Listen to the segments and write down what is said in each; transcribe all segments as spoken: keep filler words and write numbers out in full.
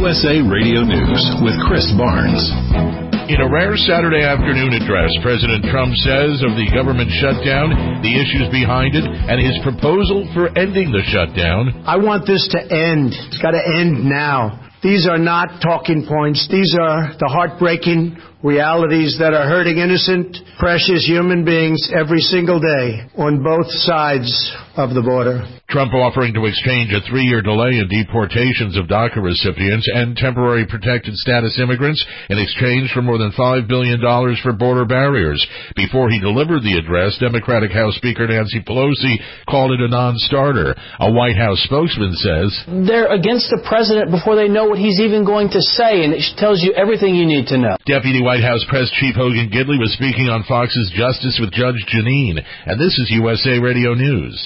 S A Radio News with Chris Barnes. In a rare Saturday afternoon address, President Trump says of the government shutdown, the issues behind it, and his proposal for ending the shutdown. I want this to end. It's got to end now. These are not talking points. These are the heartbreaking realities that are hurting innocent, precious human beings every single day on both sides of the border. Trump offering to exchange a three-year delay in deportations of DACA recipients and temporary protected status immigrants in exchange for more than five billion dollars for border barriers. Before he delivered the address, Democratic House Speaker Nancy Pelosi called it a non-starter. A White House spokesman says, "They're against the president before they know what he's even going to say, and it tells you everything you need to know." Deputy White House Press Chief Hogan Gidley was speaking on Fox's Justice with Judge Jeanine, and this is U S A Radio News.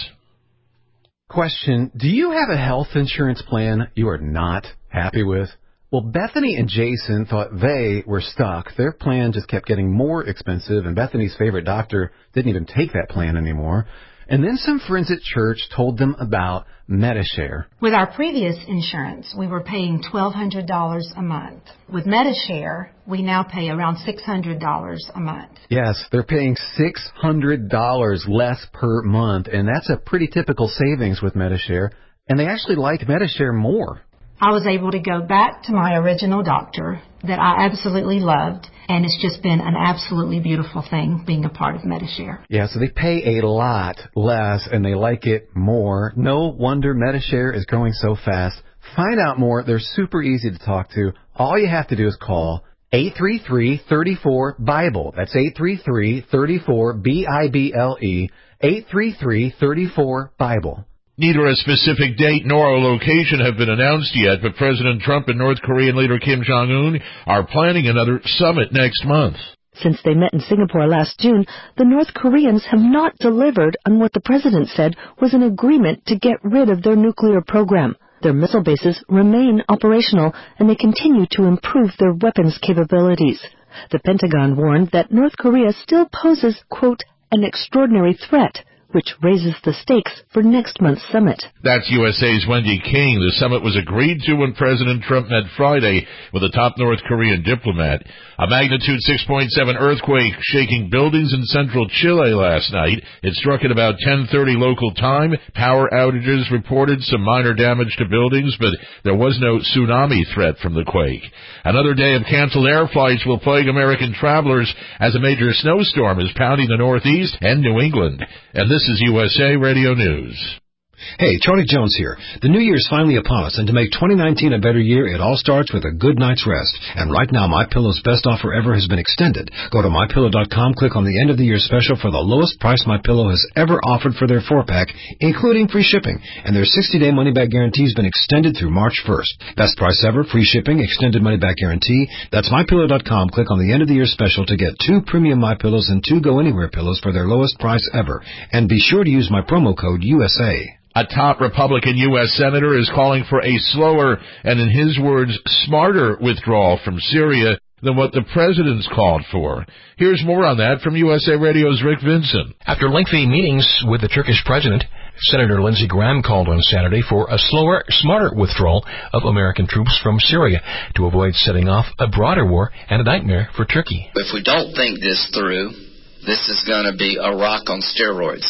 Question, do you have a health insurance plan you are not happy with? Well, Bethany and Jason thought they were stuck. Their plan just kept getting more expensive, and Bethany's favorite doctor didn't even take that plan anymore. And then some friends at church told them about Medi-Share. With our previous insurance, we were paying twelve hundred dollars a month. With Medi-Share, we now pay around six hundred dollars a month. Yes, they're paying six hundred dollars less per month, and that's a pretty typical savings with Medi-Share. And they actually like Medi-Share more. I was able to go back to my original doctor that I absolutely loved, and it's just been an absolutely beautiful thing being a part of Medi-Share. Yeah, so they pay a lot less, and they like it more. No wonder Medi-Share is growing so fast. Find out more. They're super easy to talk to. All you have to do is call eight three three, three four, BIBLE. That's eight three three, three four, B I B L E, eight three three, three four, BIBLE. Neither a specific date nor a location have been announced yet, but President Trump and North Korean leader Kim Jong-un are planning another summit next month. Since they met in Singapore last June, the North Koreans have not delivered on what the president said was an agreement to get rid of their nuclear program. Their missile bases remain operational, and they continue to improve their weapons capabilities. The Pentagon warned that North Korea still poses, quote, an extraordinary threat, which raises the stakes for next month's summit. That's U S A's Wendy King. The summit was agreed to when President Trump met Friday with a top North Korean diplomat. A magnitude six point seven earthquake shaking buildings in central Chile last night. It struck at about ten thirty local time. Power outages reported, some minor damage to buildings, but there was no tsunami threat from the quake. Another day of canceled air flights will plague American travelers as a major snowstorm is pounding the Northeast and New England. And this This is U S A Radio News. Hey, Charlie Jones here. The new year is finally upon us, and to make twenty nineteen a better year, it all starts with a good night's rest. And right now, MyPillow's best offer ever has been extended. Go to My Pillow dot com, click on the end of the year special for the lowest price MyPillow has ever offered for their four-pack, including free shipping. And their sixty-day money-back guarantee has been extended through March first. Best price ever, free shipping, extended money-back guarantee. That's My Pillow dot com. Click on the end of the year special to get two premium MyPillows and two Go Anywhere pillows for their lowest price ever. And be sure to use my promo code U S A. A top Republican U S senator is calling for a slower and, in his words, smarter withdrawal from Syria than what the president's called for. Here's more on that from U S A Radio's Rick Vinson. After lengthy meetings with the Turkish president, Senator Lindsey Graham called on Saturday for a slower, smarter withdrawal of American troops from Syria to avoid setting off a broader war and a nightmare for Turkey. If we don't think this through, this is going to be Iraq on steroids.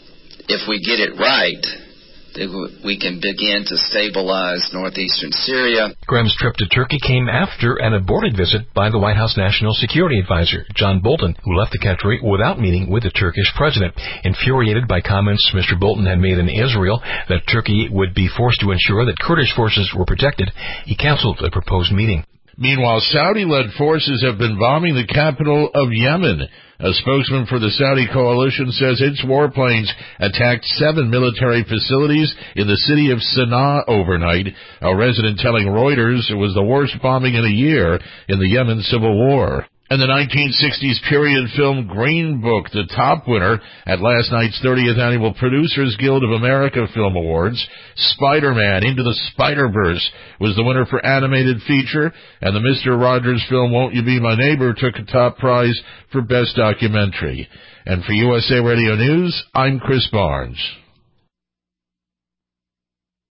If we get it right, we can begin to stabilize northeastern Syria. Graham's trip to Turkey came after an aborted visit by the White House National Security Advisor, John Bolton, who left the country without meeting with the Turkish president. Infuriated by comments Mister Bolton had made in Israel that Turkey would be forced to ensure that Kurdish forces were protected, he canceled the proposed meeting. Meanwhile, Saudi-led forces have been bombing the capital of Yemen. A spokesman for the Saudi coalition says its warplanes attacked seven military facilities in the city of Sana'a overnight. A resident telling Reuters it was the worst bombing in a year in the Yemen civil war. And the nineteen sixties period film Green Book, the top winner at last night's thirtieth Annual Producers Guild of America Film Awards. Spider-Man Into the Spider-Verse was the winner for animated feature, and the Mister Rogers film Won't You Be My Neighbor took a top prize for Best Documentary. And for U S A Radio News, I'm Chris Barnes.